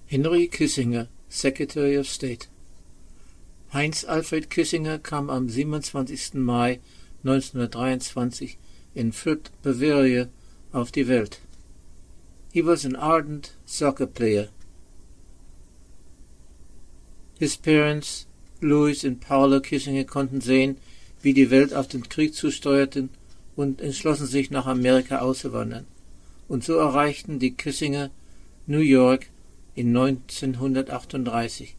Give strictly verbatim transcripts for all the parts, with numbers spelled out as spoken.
Henry Kissinger, Secretary of State. Heinz Alfred Kissinger kam am siebenundzwanzigsten Mai neunzehnhundertdreiundzwanzig in Fürth, Bavaria, auf die Welt. He was an ardent soccer player. His parents, Louis und Paula Kissinger, konnten sehen, wie die Welt auf den Krieg zusteuerte und entschlossen sich, nach Amerika auszuwandern. Und so erreichten die Kissinger New York in neunzehnhundertachtunddreißig,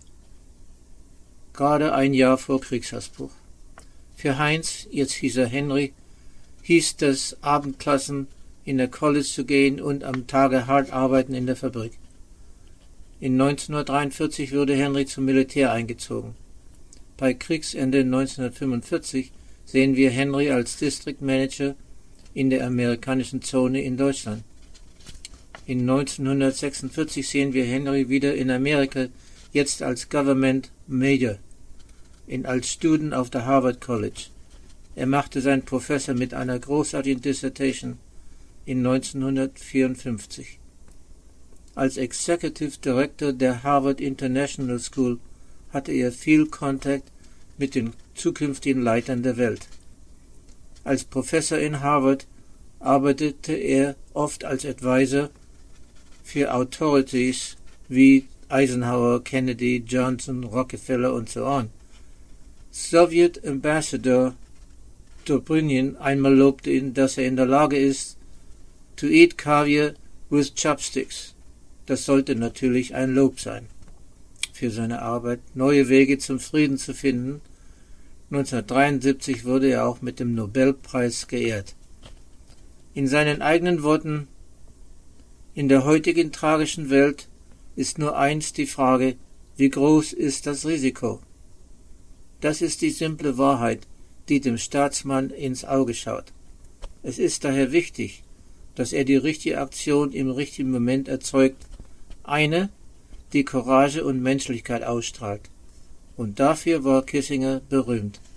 gerade ein Jahr vor Kriegsausbruch. Für Heinz, jetzt hieß er Henry, hieß das Abendklassen in der College zu gehen und am Tage hart arbeiten in der Fabrik. In neunzehnhundertdreiundvierzig wurde Henry zum Militär eingezogen. Bei Kriegsende neunzehnhundertfünfundvierzig sehen wir Henry als District Manager in der amerikanischen Zone in Deutschland. In neunzehnhundertsechsundvierzig sehen wir Henry wieder in Amerika, jetzt als Government Major, in, als Student auf der Harvard College. Er machte seinen Professor mit einer großartigen Dissertation in neunzehnhundertvierundfünfzig. Als Executive Director der Harvard International School hatte er viel Kontakt mit den zukünftigen Leitern der Welt. Als Professor in Harvard arbeitete er oft als Advisor für Authorities wie Eisenhower, Kennedy, Johnson, Rockefeller und so on. Soviet Ambassador Dobrynin einmal lobte ihn, dass er in der Lage ist, to eat caviar with chopsticks. Das sollte natürlich ein Lob sein für seine Arbeit, neue Wege zum Frieden zu finden. neunzehnhundertdreiundsiebzig wurde er auch mit dem Nobelpreis geehrt. In seinen eigenen Worten: In der heutigen tragischen Welt ist nur eins die Frage, wie groß ist das Risiko? Das ist die simple Wahrheit, die dem Staatsmann ins Auge schaut. Es ist daher wichtig, dass er die richtige Aktion im richtigen Moment erzeugt, eine, die Courage und Menschlichkeit ausstrahlt. Und dafür war Kissinger berühmt.